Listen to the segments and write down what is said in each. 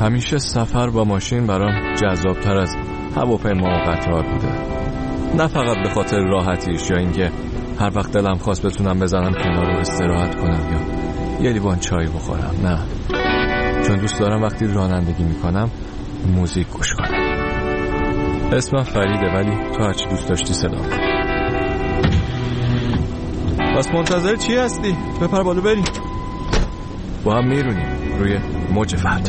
همیشه سفر با ماشین برام جذابتر از هواپیما و قطار بوده. نه فقط به خاطر راحتیش یا اینکه هر وقت دلم خواست بتونم بزنم کنار و استراحت کنم یا یه لیوان چای بخورم. نه، چون دوست دارم وقتی رانندگی میکنم موزیک گوش کنم. اسمم فریده، ولی تو هرچی دوست داشتی صدا کن. بس منتظر چی هستی؟ بپر بالا بریم. با هم میرونیم روی موج فردا.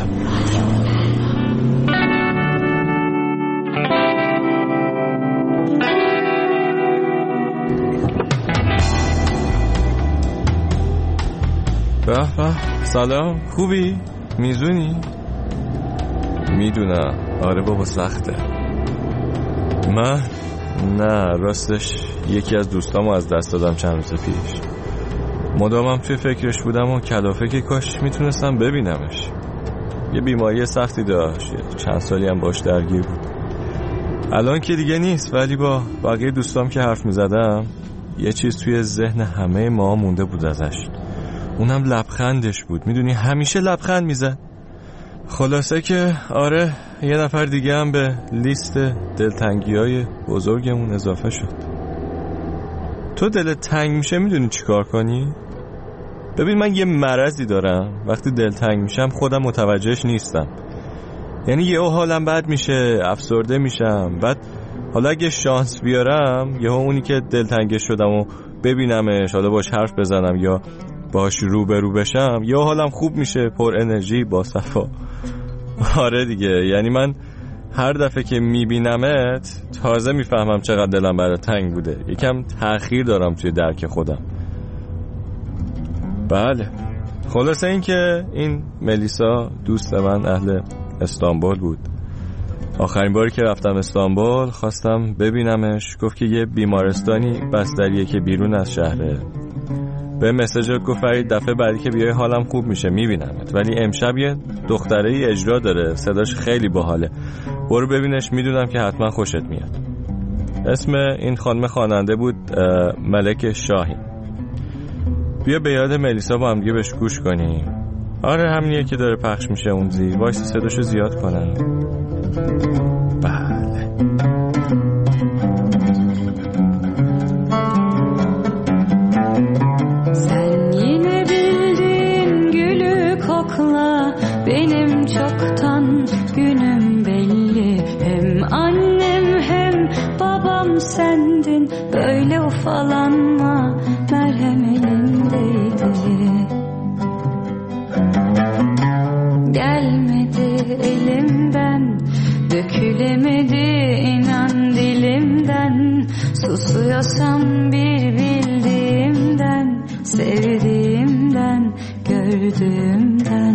به به، سلام، خوبی؟ میزونی؟ میدونم، آره بابا سخته. من نه، راستش یکی از دوستامو از دست دادم چند روز پیش. مدامم توی فکرش بودم و کلافه که کاش میتونستم ببینمش. یه بیماری سختی داشت، چند سالی هم باش درگیر بود. الان که دیگه نیست، ولی با بقیه دوستام که حرف میزدم یه چیز توی ذهن همه ما مونده بود ازش. اونم لبخندش بود. میدونی همیشه لبخند میزد. خلاصه که آره، یه نفر دیگه هم به لیست دلتنگی‌های بزرگمون اضافه شد. تو دلت تنگ میشه میدونی چی کار کنی؟ ببین، من یه مرضی دارم، وقتی دلتنگ میشم خودم متوجهش نیستم. یعنی یهو حالم بد میشه، افسرده میشم. بعد حالا اگه شانس بیارم یهو اونی که دلتنگش شدم و ببینمش، حالا باش حرف بزنم یا باش روبرو بشم، یا حالم خوب میشه، پر انرژی، با صفا. آره دیگه، یعنی من هر دفعه که میبینمت تازه میفهمم چقدر دلم برات تنگ بوده. یکم تأخیر دارم توی درک خودم. بله، خلاصه این که این ملیسا دوست من اهل استانبول بود. آخرین باری که رفتم استانبول خواستم ببینمش. گفت که یه بیمارستانی بستریه که بیرون از شهره. به مسیجت گفت فرید دفعه بعدی که بیای حالم خوب میشه میبینمت، ولی امشب یه دختره ای اجرا داره، صداش خیلی باحاله، برو ببینش، میدونم که حتما خوشت میاد. اسم این خانم خواننده بود ملک شاهین. بیا به یاد ملیسا با هم دیگه بهش گوش کنیم. آره همینیه که داره پخش میشه اون زیر. وایس صداشو زیاد کنم. بله. Sen yine bildin gülü kokla, benim çoktan günüm belli. Hem annem hem babam sendin, böyle ufalanma, merhem elindeydi. Gelmedi elimden, dökülemedi inan dilimden. Susuyorsam bir bildiğimden, sevdiğimden, gördüğümden.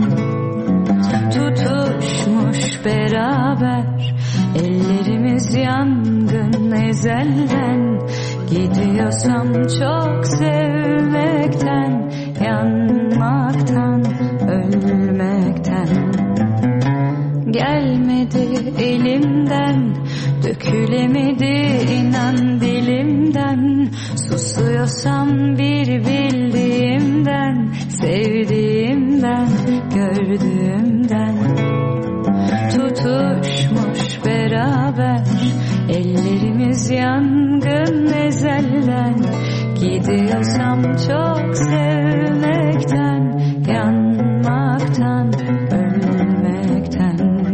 Tutuşmuş beraber, ellerimiz yangın ezelden. Gidiyorsam çok sevmekten, yanmaktan, ölmekten. Gelmedi elimden, dökülemedi inan dilimden. Susuyorsam bir bildiğimden, sevdiğimden, gördüğümden. Tutuşmuş beraber, ellerimiz yangın ezelden. Gidiyorsam çok sevmekten, yanmaktan, ölmekten.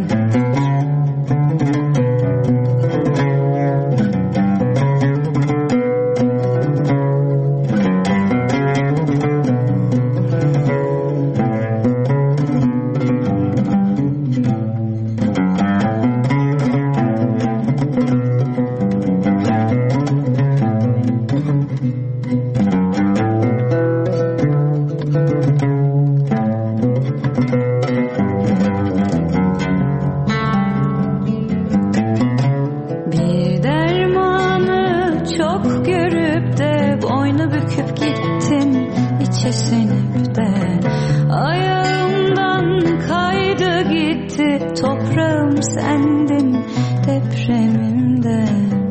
Toprağım sendin depremimde.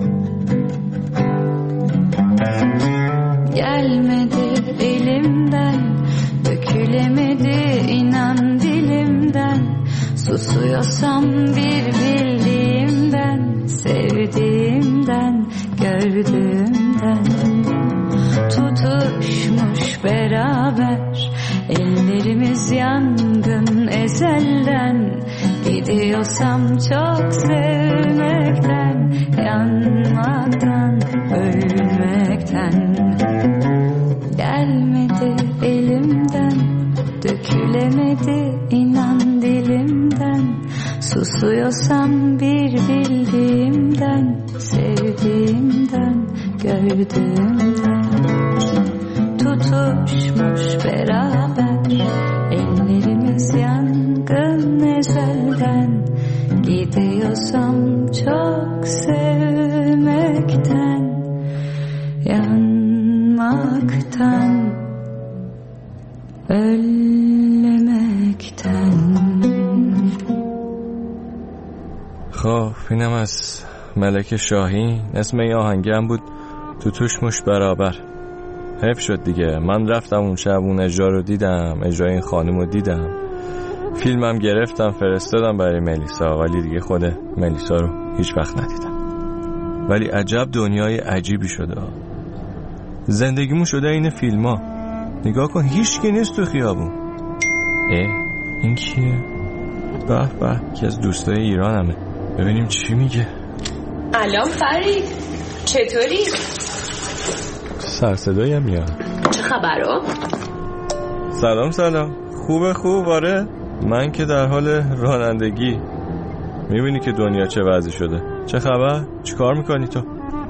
Gelmedi elimden, dökülemedi inan dilimden. Susuyorsam bir bildiğimden, sevdiğimden, gördüğümden. Tutuşmuş beraber ellerimiz yangın ezelden. Gidiyorsam çok sevmekten, yanmaktan, ölmekten. Gelmedi elimden, dökülemedi inan dilimden. Susuyorsam bir bildiğimden, sevdiğimden, gördüğümden. Tutuşmuş beraber ellerimiz yangın ezelden. Gidiyorsam çok sevmekten, yanmaktan, ölmekten. خب اینم از ملک شاهین. اسم این آهنگی هم بود توتوشموش برابر. حیف شد دیگه، من رفتم اون شب اون اجرا رو دیدم، اجرای این خانم رو دیدم، فیلمم گرفتم فرستادم برای ملیسا، ولی دیگه خود ملیسا رو هیچ وقت ندیدم. ولی عجب دنیای عجیبی شده، زندگیمون شده این فیلم ها. نگاه کن هیچ کی نیست تو خیابون. این کیه؟ به به، که از دوستای ایرانمه. ببینیم چی میگه. الان فرید چطوری؟ سر صدایی هم میاد. چه خبرو؟ سلام خوب. آره من که در حال رانندگی. میبینی که دنیا چه وضعی شده. چه خبر؟ چی کار میکنی تو؟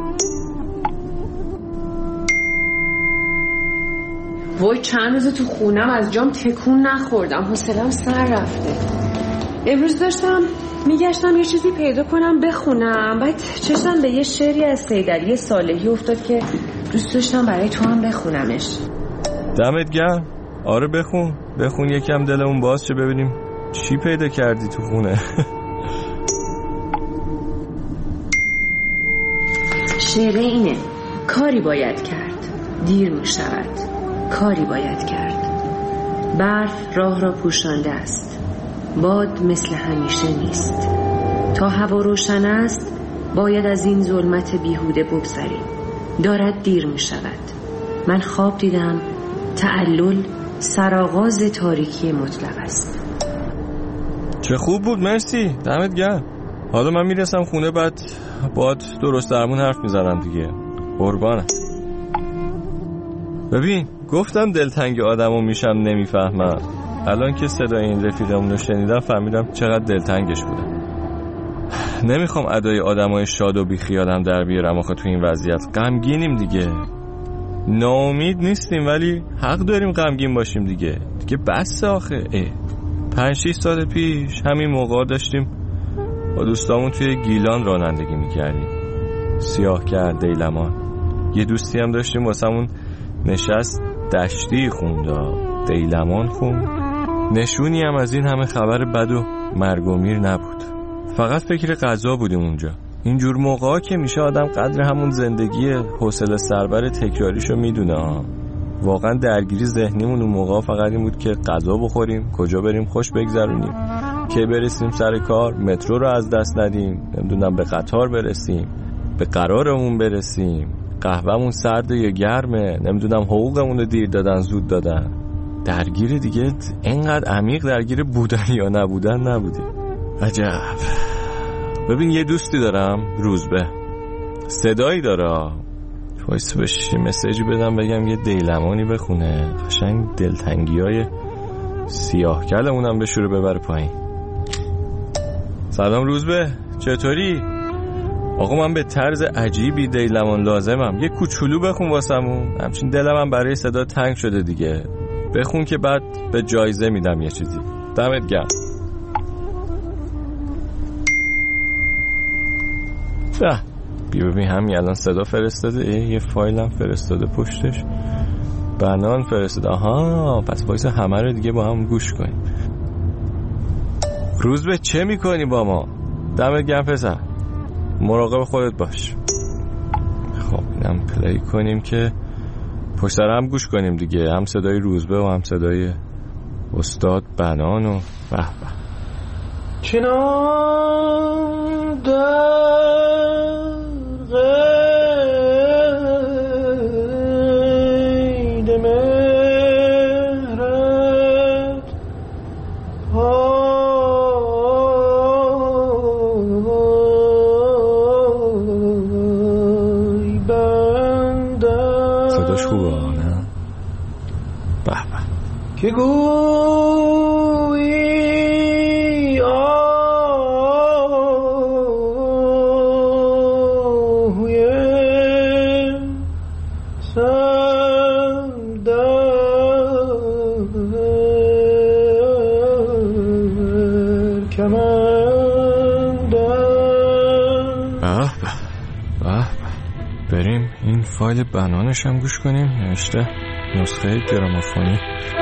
وای چند روز تو خونم از جام تکون نخوردم، حوصله‌ام سر رفته. امروز داشتم میگشتم یه چیزی پیدا کنم بخونم، بعد چشم به یه شعری از سیدعلی صالحی افتاد که دوست داشتم برای تو هم بخونمش. دمت گرم. آره بخون یکم دلمون باز شه ببینیم چی پیدا کردی تو خونه. شعر اینه: کاری باید کرد دیر می شود، کاری باید کرد. برف راه را پوشانده است، باد مثل همیشه نیست. تا هوا روشن است باید از این ظلمت بیهوده بگذریم. دارد دیر می شود. من خواب دیدم تعلل سرآغاز تاریکی مطلق است. چه خوب بود، مرسی، دمت گرم. حالا من میرسم خونه، بعد باید درست درمون حرف میزنم دیگه. قربانم. ببین گفتم دلتنگ آدمو میشم نمیفهمم. الان که صدای این رفیقمون رو شنیدم فهمیدم چقدر دلتنگش بودم. نمیخوام ادای آدمای شاد و بیخیالم در بیارم. آخه تو این وضعیت غمگینیم دیگه. ناامید نیستیم ولی حق داریم غمگین باشیم دیگه بس آخه. 5-6 سال پیش همین موقع داشتیم با دوستامون توی گیلان رانندگی میکردیم. سیاهکار دیلمان. یه دوستی هم داشتیم واسمون نشست دشتی خوند، دیلمان خوند. نشونی هم از این همه خبر بد و مرگ و میر نبود. فقط فکر غذا بودیم اونجا. اینجور موقعا که میشه آدم قدر همون زندگی حوصله سربر تکراریشو میدونه. واقعا درگیری ذهنیمون اون موقع فقط این بود که غذا بخوریم، کجا بریم خوش بگذرونیم، کی برسیم سر کار، مترو رو از دست ندیم، نمیدونم به قطار برسیم، به قرارمون برسیم، قهوه‌مون سرده یا گرمه، نمیدونم حقوقمون رو دیر دادن زود دادن. درگیر دیگه اینقدر عمیق درگیر بودن یا نبودن نبودیم. عجب. ببین یه دوستی دارم، روزبه، صدایی داره. وایس بهش مسیجی بدم بگم یه دیلمانی بخونه، قشنگ دلتنگی‌های سیاه کلمونم بشوره ببره پایین. سلام روزبه، چطوری؟ آقا من به طرز عجیبی دیلمان لازمم، یه کوچولو بخون واسمون. همچین دلمم برای صدا تنگ شده دیگه. بخون که بعد به جایزه میدم یه چیزی. دمت گرم. بیا ببین همین الان صدا فرستاده. یه فایل هم فرستاده پشتش، بنان فرستاده. آها پس وایس همه رو دیگه با هم گوش کنیم. روزبه چه میکنی با ما؟ دمت گرم پسر، مراقب خودت باش. خب اینم پلی کنیم که پشت سر هم گوش کنیم دیگه، هم صدای روزبه و هم صدای استاد بنان و به به. چنان در قید مهرت پای بندم. صداش خوبه نه؟ به به. که گویی بریم این فایل بنانش هم گوش کنیم. نوشته نسخه گرامافونی.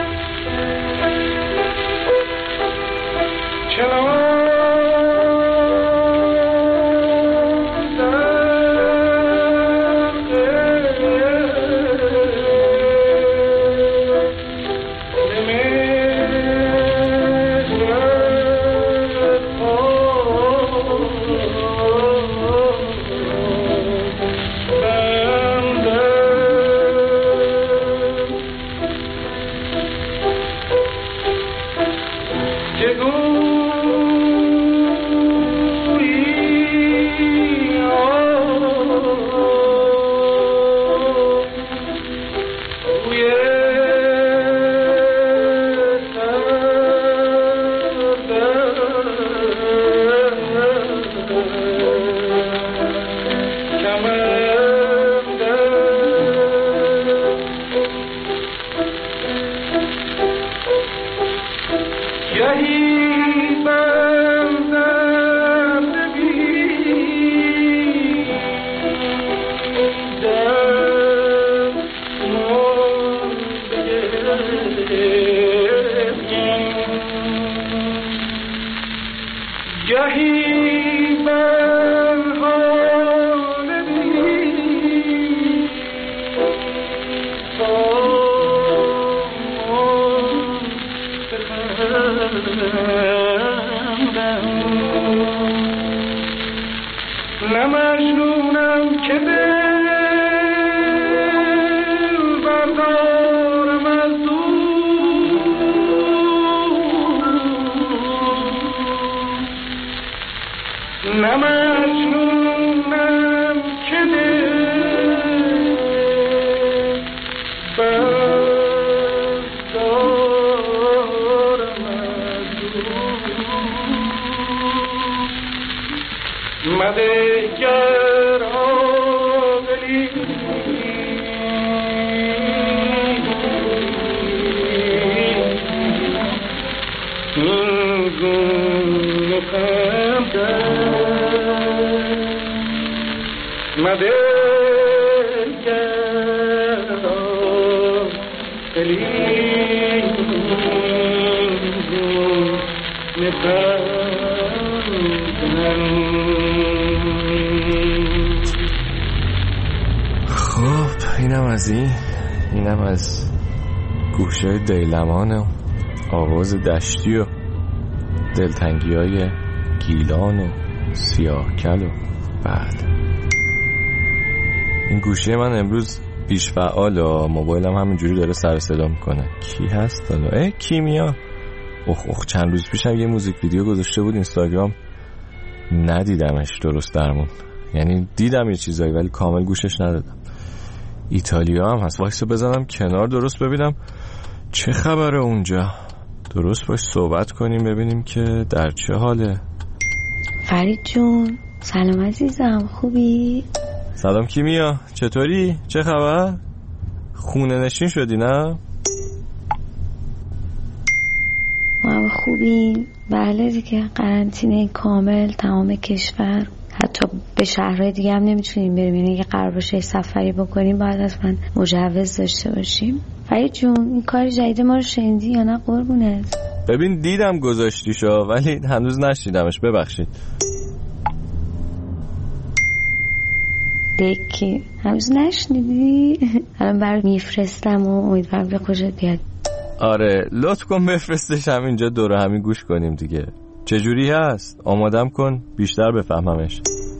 خب اینم از گوشه دیلمان و آواز دشتی و دلتنگی های گیلان و سیاهکل و بعد این گوشه من امروز بیش فعال و موبایلم همینجوری داره سر صدا میکنه. کی هست حالا؟ کیمیا. اخ چند روز پیشم یه موزیک ویدیو گذاشته بود اینستاگرام، ندیدمش درست درمون، یعنی دیدم یه چیزایی ولی کامل گوشش ندادم. ایتالیا هم هست، وایسا بزنم کنار درست ببینم چه خبره اونجا، درست باش صحبت کنیم ببینیم که در چه حاله. فرید جون سلام عزیزم، خوبی؟ سلام کیمیا، چطوری؟ چه خبر؟ خونه نشین شدی نه؟ ما هم خوبیم. بله دیگه، قرنطینه کامل تمام کشور، حتی به شهرهای دیگه هم نمیتونیم بریم، یعنی اگه قرار باشه سفری بکنیم باید اصلا مجوز داشته باشیم. فرید جون این کار جدید ما رو شنیدی یا نه قربونت؟ ببین دیدم گذاشتیشو ولی هنوز نشیدمش، ببخشید. دکی هنوز نشنیدی؟ الان برات میفرستم و امیدوارم که خوشت بیاد. آره لطف کن بفرستش، همینجا دوره همین گوش کنیم دیگه. چجوری هست؟ آمادم کن بیشتر بفهممش.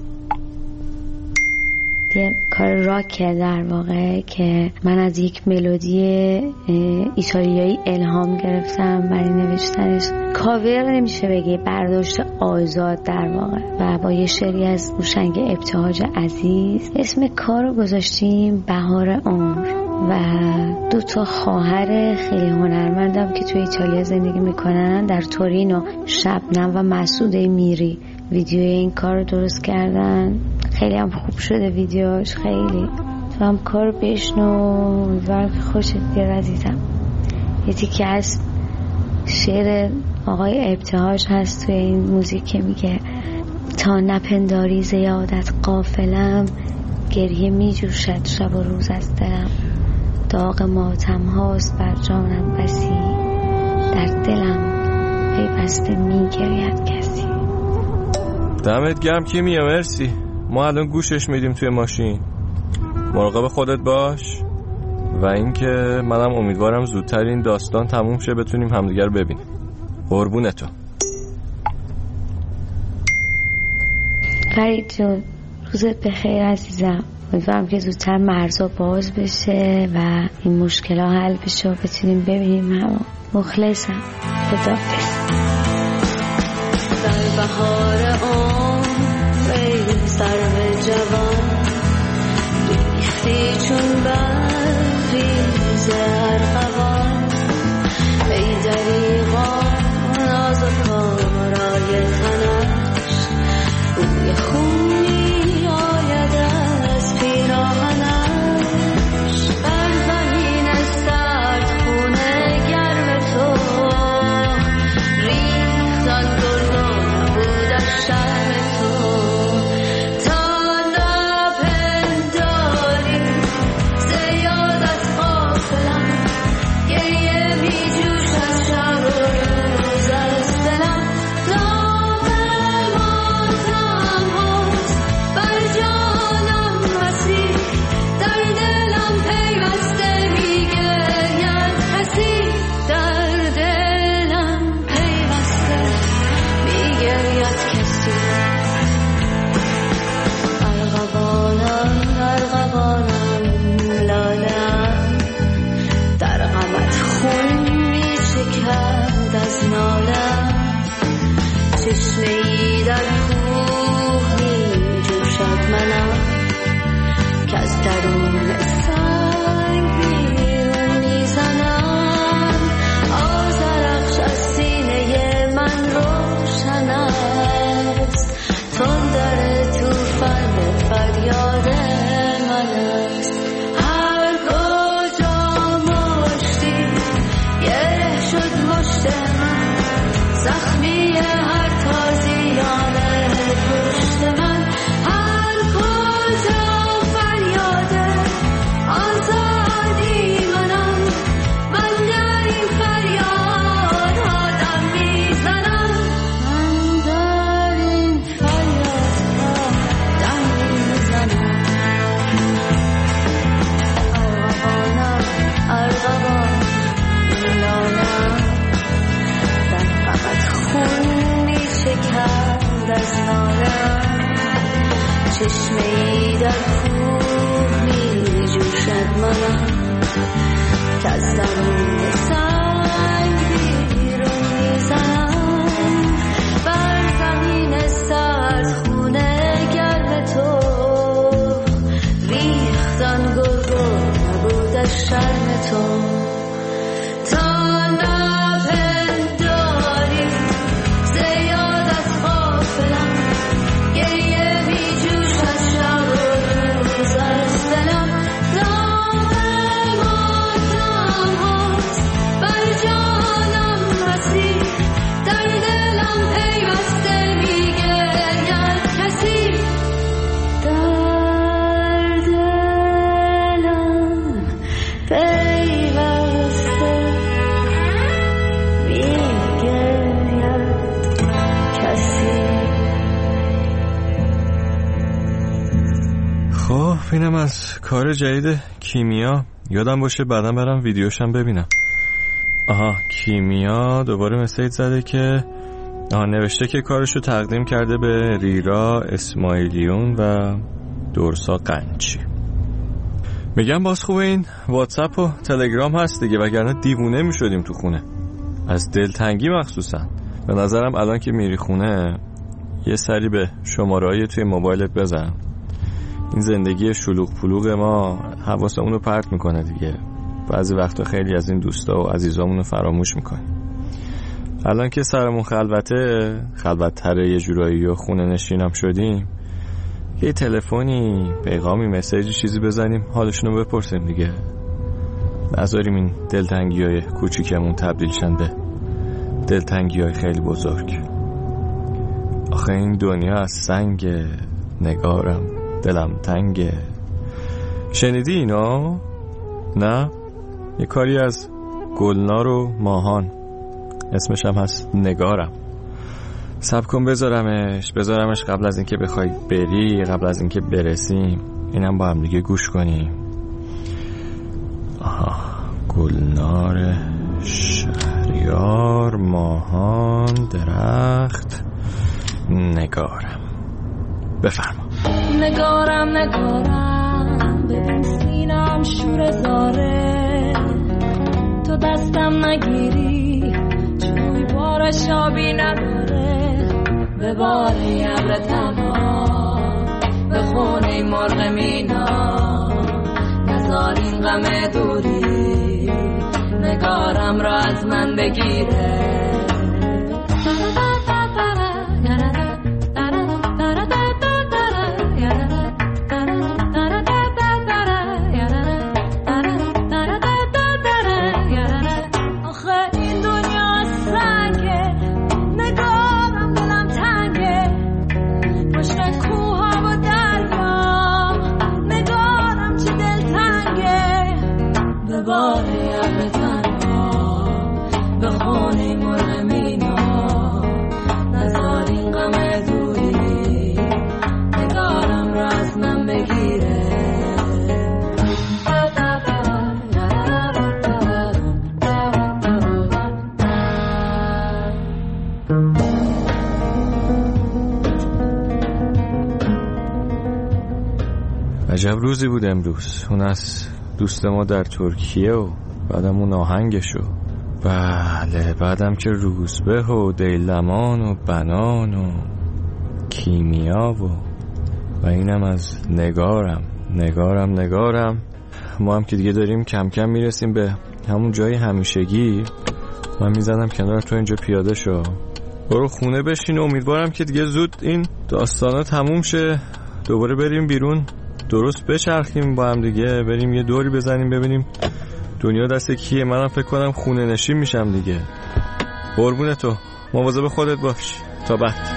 یه کار راکه در واقع که من از یک ملودی ایتالیایی الهام گرفتم برای نوشتنش. کاور نمیشه بگی، برداشت آزاد در واقع، و با یه شعری از هوشنگ ابتهاج عزیز. اسم کار رو گذاشتیم بهار عمر. و 2 خواهر خیلی هنرمندم که توی ایتالیا زندگی میکنن، در تورینو، شبنم و مسعوده میری، ویدیوی این کار رو درست کردن. خیلی هم خوب شده ویدیوش، خیلی تو هم کار بشنو، امیدوارم که خوشت بیاد عزیزم. یه تیکه از شعر آقای ابتهاج هست توی این موزیک که میگه تا نپنداری زیادت غافلم، گریه میجوشد شب و روز از دلم، داغ ماتم هاست بر جانم بسی، در دلم پیوسته میگرید کسی. دمت گرم کیمیا، مرسی. ما الان گوشش میدیم توی ماشین. مراقب خودت باش و اینکه منم امیدوارم زودتر این داستان تموم شه، بتونیم همدیگر رو ببینیم. قربون تو. فرید جون روزت بخیر عزیزم. امیدوارم که زودتر مرزا باز بشه و این مشکل ها حل بشه و بتونیم ببینیم همون. مخلصم. خداحافظ. در بهار عمر سرو جوان ریختی چون برریز ارغوان، ای دریغان ناز و کارای تنش، بوی خونی آید از پیراهنش، بر زمین سرد خونه گرم تو ریختن گردان بود از شرم تو، تا نپنداری زیادت غافلم، گریه میجوش از شب و روز از دلم، داغ ماتم هاست بر جانم بسی، در دلم پیوسته میگرید کسی، در دلم پیوسته میگرید کسی. ارغوانم ارغوانم لالم، در غمت خون میچکد از نالم، چشمه ای در کوه میجوشد منم، که از درون سنگ بیرون میزنم، آذرخش از سینه من روشن است، تندر توفان فریاد من است، هر کجا مشتی گره شد مشت من، زخمی هر تازیان پشت من، هر کجا فریاد آزادی منم، من در این فریاد آدم میزنم، من در این فریاد آدم میزنم. ارغوانم ارغوان لالم، در غمت خون میچکد از نالم، چشمه ای در کوه میجوشد منم، که از درون سنگ بیرون میزنم، بر زمین سرد خونه گرم تو ریختن گرگو نبود از شرم تو، تا نپنداری زیادت غافلم، گریه میجوش از شب و روز از دلم، داغ ماتم هاست بر جانم بسی، در دلم پیوسته میگرید کسی، در دلم پیوسته میگرید کسی. خب اینم از کار جدید کیمیا. یادم باشه بعدم برم ویدیوشم ببینم. آها کیمیا دوباره مسیج زده که نوشته که کارشو تقدیم کرده به ریرا اسماعیلیون و دورسا قنچی. میگم باز خوبه این واتساپ و تلگرام هست دیگه، وگرنه دیوونه میشدیم تو خونه از دلتنگی. مخصوصا به نظرم الان که میری خونه یه سری به شماره‌های توی موبایلت بزن. این زندگی شلوغ پلوغ ما حواسمون رو پرت میکنه دیگه. بعضی وقتا خیلی از این دوستا و عزیزامون رو فراموش میکنیم. الان که سرمون خلوت‌تره یه جورایی و خونه نشینم شدیم، یه تلفنی، پیغامی، مسیجی چیزی بزنیم حالشون رو بپرسیم دیگه. نذاریم این دلتنگی‌های کوچیکمون تبدیل شن به دلتنگی‌های خیلی بزرگ. آخه این دنیا از سنگ، نگارم دلم تنگه. شنیدی اینا؟ نه؟ یه کاری از گلنار و ماهان، اسمش هم هست نگارم. صبر کن بذارمش قبل از اینکه بخوای بری، قبل از اینکه برسیم اینم با هم دیگه گوش کنیم. گلنار، شهریار، ماهان، درخت، نگارم. بفرما. نگارم ببین سینم شور زاره، تو دستم نگیری چوی بارش آبی نداره. به باری ابر تنها به خونه مرغ مینا، نزار این غم دوری نگارم را از من بگیره. عجب روزی بود امروز. اون از دوست ما در ترکیه و بعدم اون آهنگشو، بله بعدم که روزبه و دیلمان و بنان و کیمیا و اینم از نگارم. ما هم که دیگه داریم کم کم میرسیم به همون جای همیشگی. من میزنم کنار تو اینجا پیاده شو، برو خونه بشین. امیدوارم که دیگه زود این داستانا تموم شه، دوباره بریم بیرون، درست بچرخیم با هم دیگه، بریم یه دوری بزنیم ببینیم دنیا دست کیه. منم فکر کنم خونه نشین میشم دیگه. قربون تو، مواظب خودت باش. تا بعد.